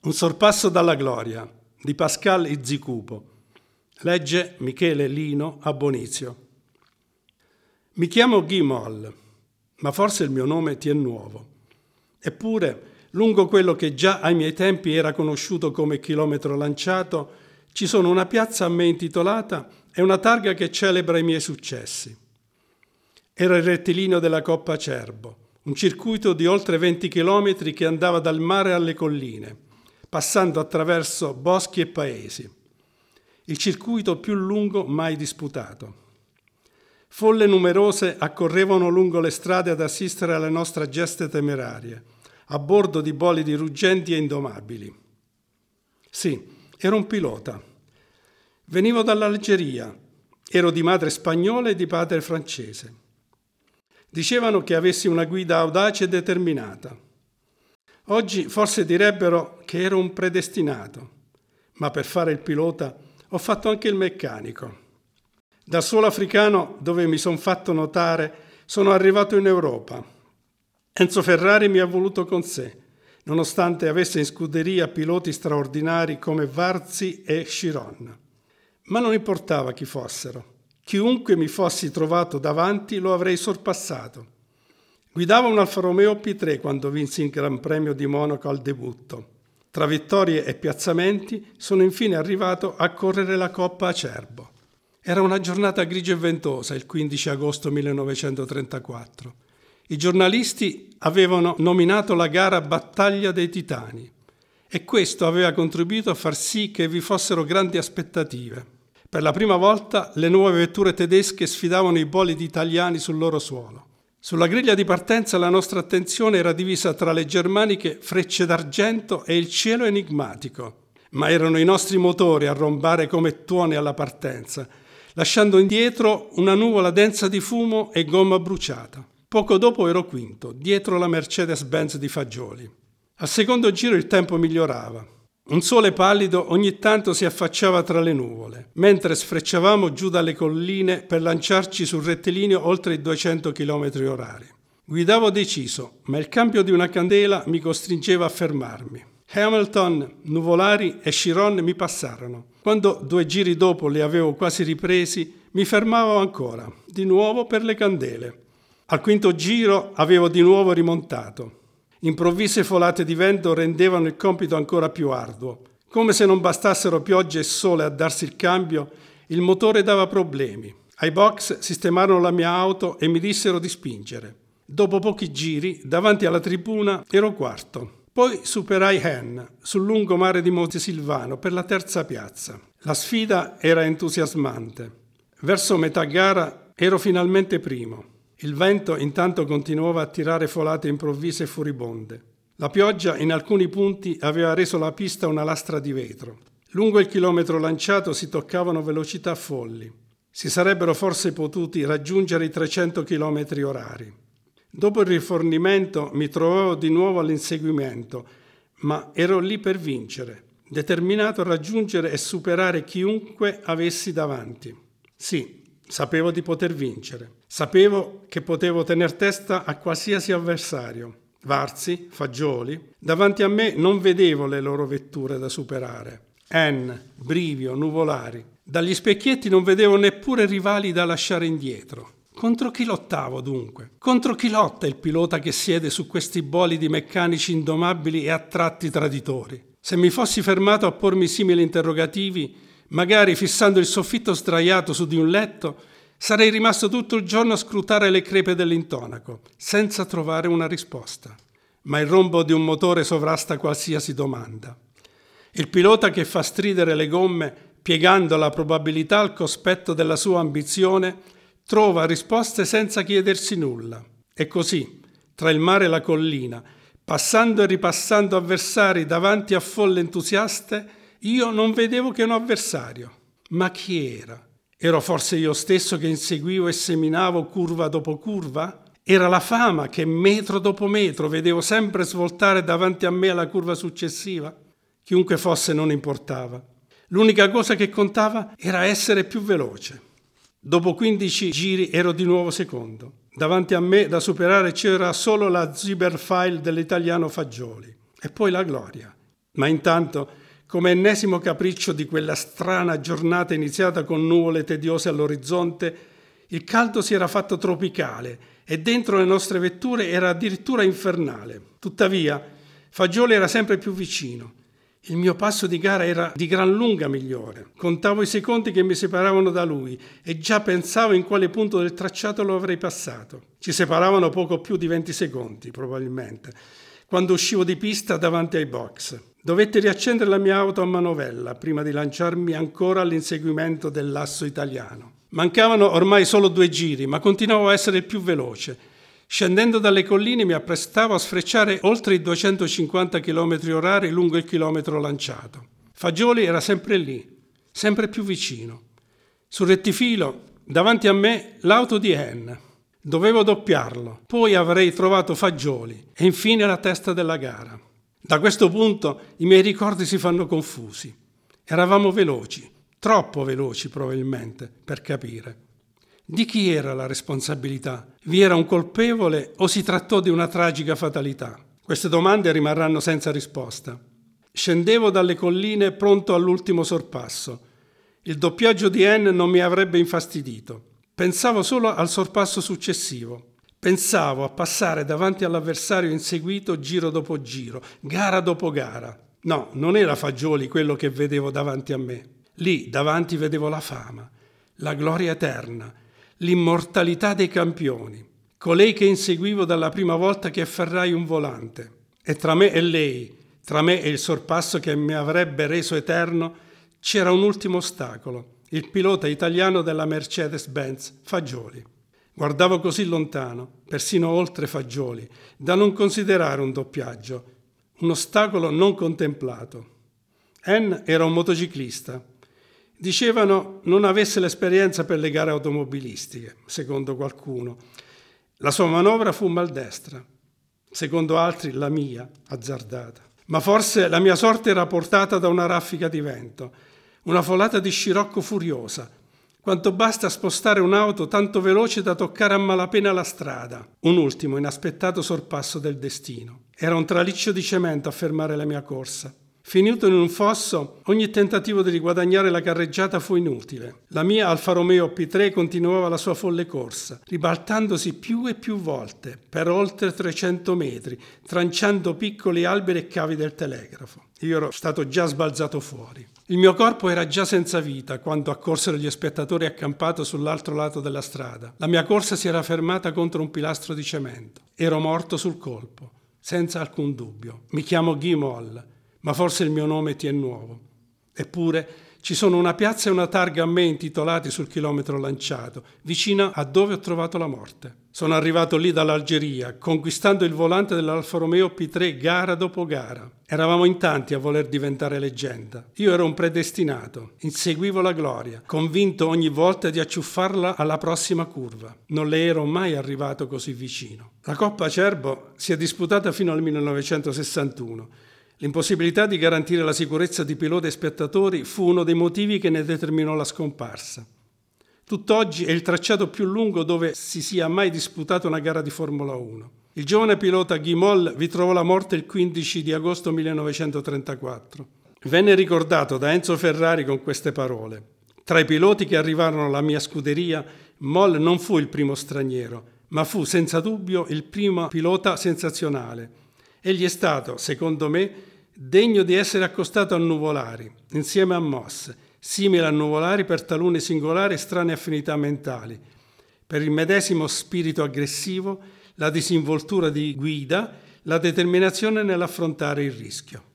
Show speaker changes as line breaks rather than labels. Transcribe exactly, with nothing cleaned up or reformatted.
Un sorpasso dalla gloria di Pascal Izzicupo. Legge Michele Lino Abbonizio. Mi chiamo Guy Moll, ma forse il mio nome ti è nuovo. Eppure, lungo quello che già ai miei tempi era conosciuto come chilometro lanciato, ci sono una piazza a me intitolata e una targa che celebra i miei successi. Era il rettilineo della Coppa Acerbo, un circuito di oltre venti chilometri che andava dal mare alle colline, passando attraverso boschi e paesi. Il circuito più lungo mai disputato. Folle numerose accorrevano lungo le strade ad assistere alle nostre geste temerarie, a bordo di bolidi ruggenti e indomabili. Sì, ero un pilota. Venivo dall'Algeria, ero di madre spagnola e di padre francese. Dicevano che avessi una guida audace e determinata. Oggi forse direbbero che ero un predestinato, ma per fare il pilota ho fatto anche il meccanico. Dal suolo africano, dove mi son fatto notare, sono arrivato in Europa. Enzo Ferrari mi ha voluto con sé, nonostante avesse in scuderia piloti straordinari come Varzi e Chiron. Ma non importava chi fossero. Chiunque mi fossi trovato davanti lo avrei sorpassato. Guidavo un Alfa Romeo P tre quando vinsi il Gran Premio di Monaco al debutto. Tra vittorie e piazzamenti sono infine arrivato a correre la Coppa Acerbo. Era una giornata grigia e ventosa, il quindici agosto millenovecentotrentaquattro. I giornalisti avevano nominato la gara Battaglia dei Titani e questo aveva contribuito a far sì che vi fossero grandi aspettative. Per la prima volta le nuove vetture tedesche sfidavano i bolidi italiani sul loro suolo. Sulla griglia di partenza la nostra attenzione era divisa tra le germaniche Frecce d'Argento e il cielo enigmatico, ma erano i nostri motori a rombare come tuoni alla partenza, lasciando indietro una nuvola densa di fumo e gomma bruciata. Poco dopo ero quinto, dietro la Mercedes-Benz di Fagioli. Al secondo giro il tempo migliorava. Un sole pallido ogni tanto si affacciava tra le nuvole, mentre sfrecciavamo giù dalle colline per lanciarci sul rettilineo oltre i duecento chilometri orari. Guidavo deciso, ma il cambio di una candela mi costringeva a fermarmi. Hamilton, Nuvolari e Chiron mi passarono. Quando due giri dopo li avevo quasi ripresi, mi fermavo ancora, di nuovo per le candele. Al quinto giro avevo di nuovo rimontato. Improvvise folate di vento rendevano il compito ancora più arduo. Come se non bastassero piogge e sole a darsi il cambio, il motore dava problemi. Ai box sistemarono la mia auto e mi dissero di spingere. Dopo pochi giri, davanti alla tribuna, ero quarto. Poi superai Hen, sul lungomare di Montesilvano, per la terza piazza. La sfida era entusiasmante. Verso metà gara ero finalmente primo. Il vento intanto continuava a tirare folate improvvise e furibonde. La pioggia in alcuni punti aveva reso la pista una lastra di vetro. Lungo il chilometro lanciato si toccavano velocità folli. Si sarebbero forse potuti raggiungere i trecento chilometri orari. Dopo il rifornimento mi trovavo di nuovo all'inseguimento, ma ero lì per vincere, determinato a raggiungere e superare chiunque avessi davanti. Sì, sapevo di poter vincere. Sapevo che potevo tener testa a qualsiasi avversario. Varzi, Fagioli. Davanti a me non vedevo le loro vetture da superare. N, Brivio, Nuvolari. Dagli specchietti non vedevo neppure rivali da lasciare indietro. Contro chi lottavo dunque? Contro chi lotta il pilota che siede su questi bolidi meccanici indomabili e a tratti traditori? Se mi fossi fermato a pormi simili interrogativi, magari fissando il soffitto sdraiato su di un letto, sarei rimasto tutto il giorno a scrutare le crepe dell'intonaco, senza trovare una risposta. Ma il rombo di un motore sovrasta qualsiasi domanda. Il pilota che fa stridere le gomme, piegando la probabilità al cospetto della sua ambizione, trova risposte senza chiedersi nulla. E così, tra il mare e la collina, passando e ripassando avversari davanti a folle entusiaste, io non vedevo che un avversario. Ma chi era? Ero forse io stesso che inseguivo e seminavo curva dopo curva? Era la fama che metro dopo metro vedevo sempre svoltare davanti a me alla curva successiva? Chiunque fosse non importava. L'unica cosa che contava era essere più veloce. Dopo quindici giri ero di nuovo secondo. Davanti a me da superare c'era solo la Zuberfile dell'italiano Fagioli. E poi la gloria. Ma intanto, come ennesimo capriccio di quella strana giornata iniziata con nuvole tediose all'orizzonte, il caldo si era fatto tropicale e dentro le nostre vetture era addirittura infernale. Tuttavia, Fagioli era sempre più vicino. Il mio passo di gara era di gran lunga migliore. Contavo i secondi che mi separavano da lui e già pensavo in quale punto del tracciato lo avrei passato. Ci separavano poco più di venti secondi, probabilmente, quando uscivo di pista davanti ai box. Dovetti riaccendere la mia auto a manovella prima di lanciarmi ancora all'inseguimento dell'asso italiano. Mancavano ormai solo due giri, ma continuavo a essere il più veloce. Scendendo dalle colline mi apprestavo a sfrecciare oltre i duecentocinquanta chilometri orari lungo il chilometro lanciato. Fagioli era sempre lì, sempre più vicino. Sul rettifilo, davanti a me, l'auto di Hen. Dovevo doppiarlo, poi avrei trovato Fagioli e infine la testa della gara. Da questo punto i miei ricordi si fanno confusi. Eravamo veloci, troppo veloci probabilmente, per capire. Di chi era la responsabilità? Vi era un colpevole o si trattò di una tragica fatalità? Queste domande rimarranno senza risposta. Scendevo dalle colline pronto all'ultimo sorpasso. Il doppiaggio di Hen non mi avrebbe infastidito. Pensavo solo al sorpasso successivo. Pensavo a passare davanti all'avversario inseguito giro dopo giro, gara dopo gara. No, non era Fagioli quello che vedevo davanti a me. Lì davanti vedevo la fama, la gloria eterna, l'immortalità dei campioni, colei che inseguivo dalla prima volta che afferrai un volante. E tra me e lei, tra me e il sorpasso che mi avrebbe reso eterno, c'era un ultimo ostacolo, il pilota italiano della Mercedes-Benz, Fagioli. Guardavo così lontano, persino oltre Fagioli, da non considerare un doppiaggio, un ostacolo non contemplato. Hen era un motociclista. Dicevano non avesse l'esperienza per le gare automobilistiche, secondo qualcuno. La sua manovra fu maldestra, secondo altri la mia, azzardata. Ma forse la mia sorte era portata da una raffica di vento, una folata di scirocco furiosa, quanto basta spostare un'auto tanto veloce da toccare a malapena la strada. Un ultimo inaspettato sorpasso del destino. Era un traliccio di cemento a fermare la mia corsa. Finito in un fosso, ogni tentativo di riguadagnare la carreggiata fu inutile. La mia Alfa Romeo P tre continuava la sua folle corsa, ribaltandosi più e più volte, per oltre trecento metri, tranciando piccoli alberi e cavi del telegrafo. Io ero stato già sbalzato fuori. Il mio corpo era già senza vita quando accorsero gli spettatori accampati sull'altro lato della strada. La mia corsa si era fermata contro un pilastro di cemento. Ero morto sul colpo, senza alcun dubbio. Mi chiamo Guy Moll, ma forse il mio nome ti è nuovo. Eppure ci sono una piazza e una targa a me intitolati sul chilometro lanciato, vicino a dove ho trovato la morte. Sono arrivato lì dall'Algeria, conquistando il volante dell'Alfa Romeo P tre gara dopo gara. Eravamo in tanti a voler diventare leggenda. Io ero un predestinato, inseguivo la gloria, convinto ogni volta di acciuffarla alla prossima curva. Non le ero mai arrivato così vicino. La Coppa Acerbo si è disputata fino al millenovecentosessantuno. L'impossibilità di garantire la sicurezza di piloti e spettatori fu uno dei motivi che ne determinò la scomparsa. Tutt'oggi è il tracciato più lungo dove si sia mai disputata una gara di Formula uno. Il giovane pilota Guy Moll vi trovò la morte il quindici di agosto millenovecentotrentaquattro. Venne ricordato da Enzo Ferrari con queste parole: tra i piloti che arrivarono alla mia scuderia, Moll non fu il primo straniero, ma fu senza dubbio il primo pilota sensazionale. Egli è stato, secondo me, degno di essere accostato a Nuvolari, insieme a Moss, simile a Nuvolari per talune singolari e strane affinità mentali, per il medesimo spirito aggressivo, la disinvoltura di guida, la determinazione nell'affrontare il rischio.